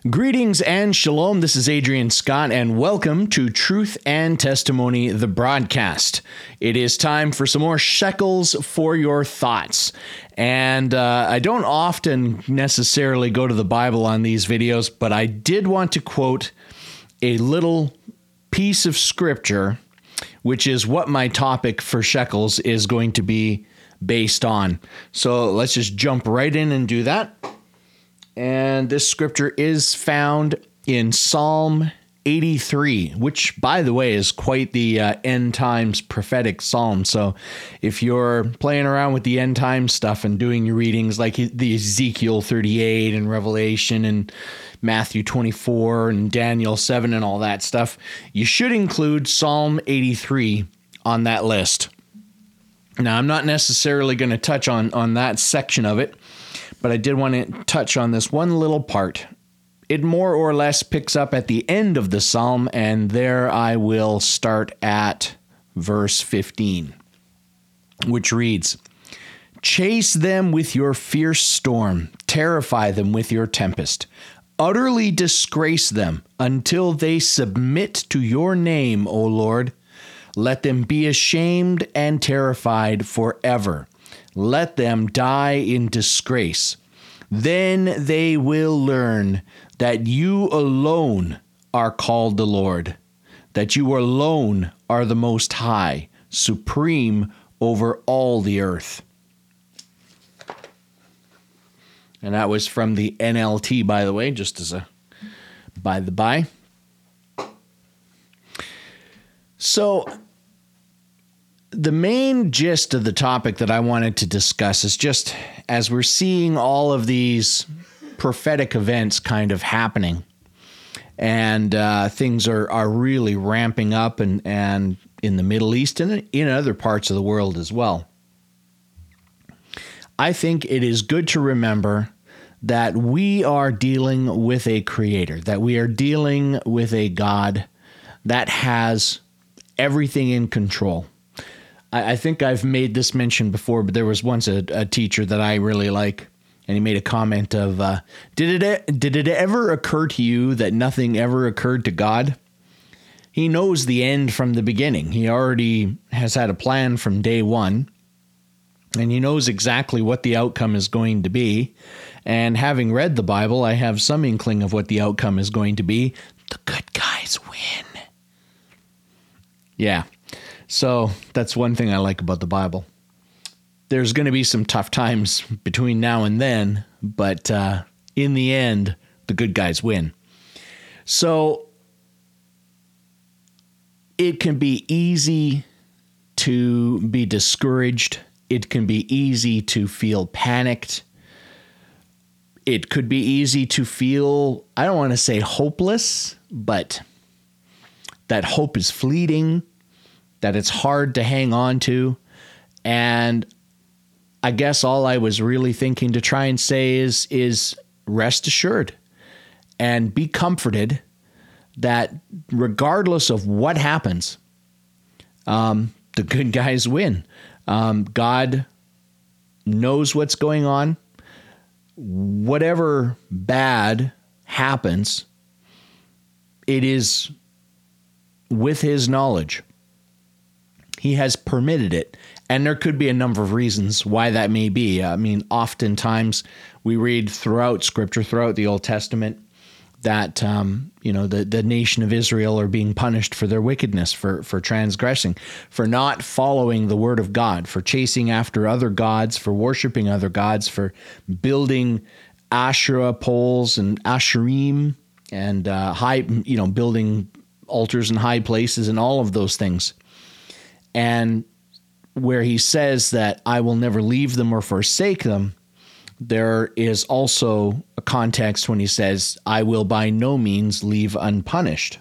Greetings and shalom. This is Adrian Scott, and welcome to Truth and Testimony, the broadcast. It is time for some more shekels for your thoughts. And I don't often necessarily go to the Bible on these videos, but I did want to quote a little piece of scripture, which is what my topic for shekels is going to be based on. So let's just jump right in and do that. And this scripture is found in Psalm 83, which, by the way, is quite the end times prophetic psalm. So if you're playing around with the end times stuff and doing your readings like the Ezekiel 38 and Revelation and Matthew 24 and Daniel 7 and all that stuff, you should include Psalm 83 on that list. Now, I'm not necessarily going to touch on that section of it, but I did want to touch on this one little part. It more or less picks up at the end of the psalm, and there I will start at verse 15, which reads, "Chase them with your fierce storm, terrify them with your tempest, utterly disgrace them until they submit to your name, O Lord. Let them be ashamed and terrified forever. Let them die in disgrace. Then they will learn that you alone are called the Lord, that you alone are the Most High, supreme over all the earth." And that was from the NLT, by the way, just as a by the by. So the main gist of the topic that I wanted to discuss is just as we're seeing all of these prophetic events kind of happening, and things are really ramping up and in the Middle East and in other parts of the world as well. I think it is good to remember that we are dealing with a creator, that we are dealing with a God that has everything in control. I think I've made this mention before, but there was once a teacher that I really like, and he made a comment of, did it ever occur to you that nothing ever occurred to God? He knows the end from the beginning. He already has had a plan from day one, and he knows exactly what the outcome is going to be. And having read the Bible, I have some inkling of what the outcome is going to be. The good guys win. Yeah. So that's one thing I like about the Bible. There's going to be some tough times between now and then, but in the end, the good guys win. So it can be easy to be discouraged. It can be easy to feel panicked. It could be easy to feel, I don't want to say hopeless, but that hope is fleeting, that it's hard to hang on to. And I guess all I was really thinking to try and say is rest assured and be comforted that regardless of what happens, the good guys win. God knows what's going on. Whatever bad happens, it is with his knowledge. He has permitted it, and there could be a number of reasons why that may be. I mean, oftentimes we read throughout Scripture, throughout the Old Testament, that the nation of Israel are being punished for their wickedness, for transgressing, for not following the word of God, for chasing after other gods, for worshiping other gods, for building Asherah poles and Asherim and building altars in high places and all of those things. And where he says that I will never leave them or forsake them, there is also a context when he says, I will by no means leave unpunished.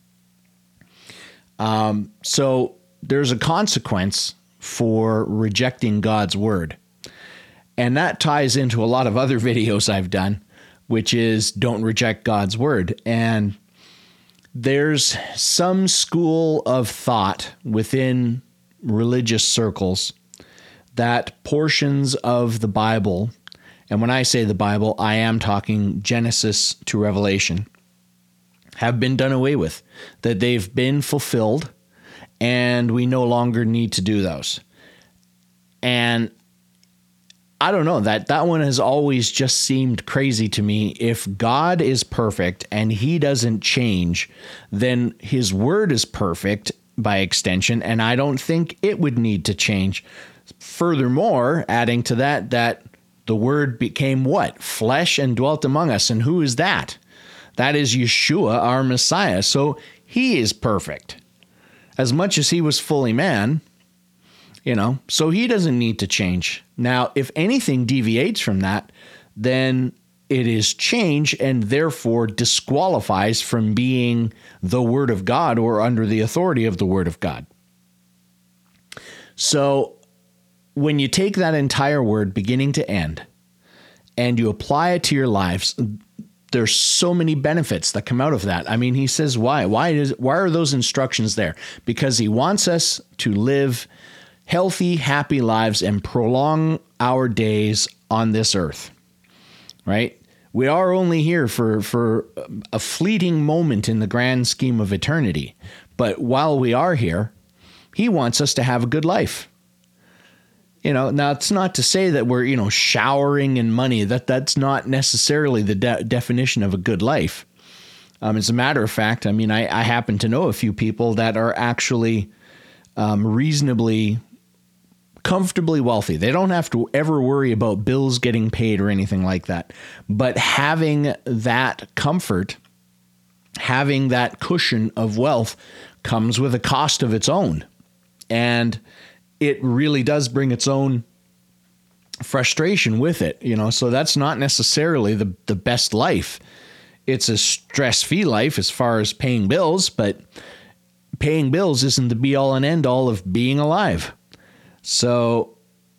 So there's a consequence for rejecting God's word. And that ties into a lot of other videos I've done, which is don't reject God's word. And there's some school of thought within religious circles that portions of the Bible and when I say the Bible, I am talking Genesis to Revelation, have been done away with, that they've been fulfilled, and we no longer need to do those. And I don't know, that one has always just seemed crazy to me. If God is perfect and he doesn't change, then his word is perfect by extension, and I don't think it would need to change. Furthermore, adding to that the word became what? Flesh and dwelt among us. And who is that? That is Yeshua, our Messiah. So he is perfect. As much as he was fully man, so he doesn't need to change. Now, if anything deviates from that, then it is change and therefore disqualifies from being the Word of God or under the authority of the Word of God. So when you take that entire word beginning to end and you apply it to your lives, there's so many benefits that come out of that. I mean, he says, why? Why are those instructions there? Because he wants us to live healthy, happy lives and prolong our days on this earth, right? We are only here for a fleeting moment in the grand scheme of eternity. But while we are here, he wants us to have a good life. Now it's not to say that we're, showering in money. That's not necessarily the definition of a good life. As a matter of fact, I mean, I happen to know a few people that are actually reasonably comfortably wealthy. They don't have to ever worry about bills getting paid or anything like that. But having that comfort, having that cushion of wealth comes with a cost of its own. And it really does bring its own frustration with it, so that's not necessarily the best life. It's a stress-free life as far as paying bills, but paying bills isn't the be-all and end-all of being alive. So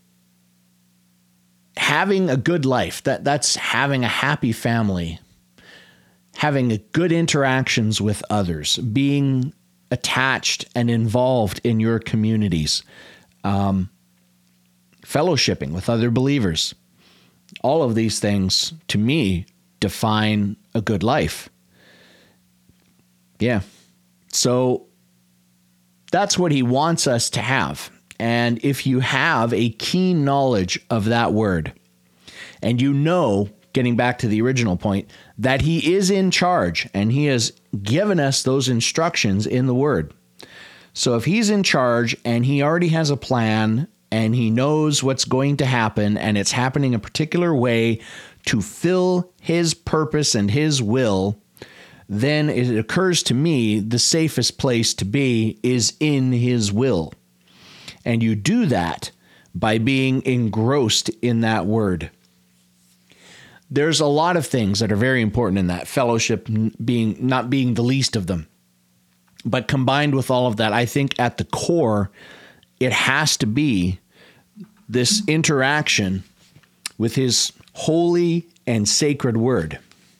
having a good life, that's having a happy family, having good interactions with others, being attached and involved in your communities, fellowshipping with other believers. All of these things, to me, define a good life. Yeah. So that's what he wants us to have. And if you have a keen knowledge of that word, and getting back to the original point, that he is in charge and he has given us those instructions in the word. So if he's in charge and he already has a plan and he knows what's going to happen and it's happening a particular way to fill his purpose and his will, then it occurs to me the safest place to be is in his will. And you do that by being engrossed in that word. There's a lot of things that are very important in that, fellowship not being the least of them. But combined with all of that, I think at the core, it has to be this interaction with his holy and sacred word.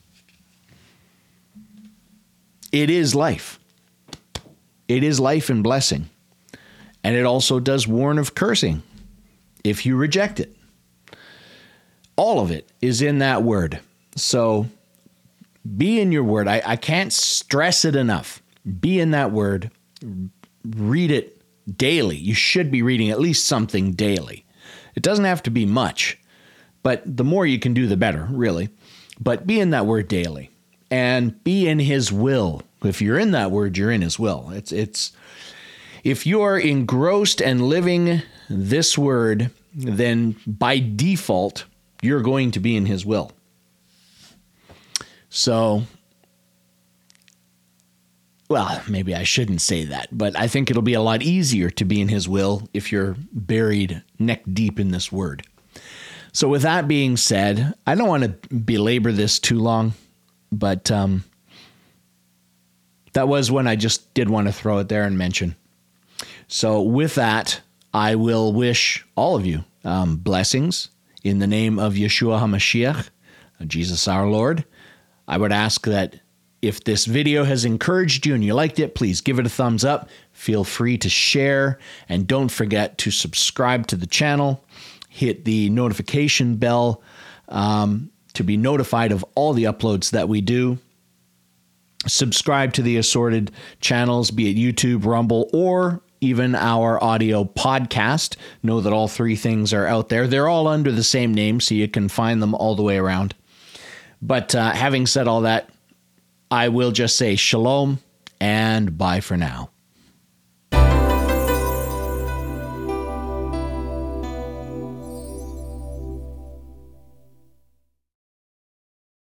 It is life. It is life and blessing. And it also does warn of cursing if you reject it. All of it is in that word. So be in your word. I can't stress it enough. Be in that word. Read it daily. You should be reading at least something daily. It doesn't have to be much, but the more you can do, the better, really. But be in that word daily and be in his will. If you're in that word, you're in his will. It's if you are engrossed and living this word, then by default, you're going to be in his will. So, well, maybe I shouldn't say that, but I think it'll be a lot easier to be in his will if you're buried neck deep in this word. So with that being said, I don't want to belabor this too long, but that was one I just did want to throw it there and mention. So with that, I will wish all of you blessings in the name of Yeshua HaMashiach, Jesus our Lord. I would ask that if this video has encouraged you and you liked it, please give it a thumbs up. Feel free to share, and don't forget to subscribe to the channel. Hit the notification bell to be notified of all the uploads that we do. Subscribe to the assorted channels, be it YouTube, Rumble, or even our audio podcast. Know that all three things are out there. They're all under the same name, so you can find them all the way around. But having said all that, I will just say shalom and bye for now.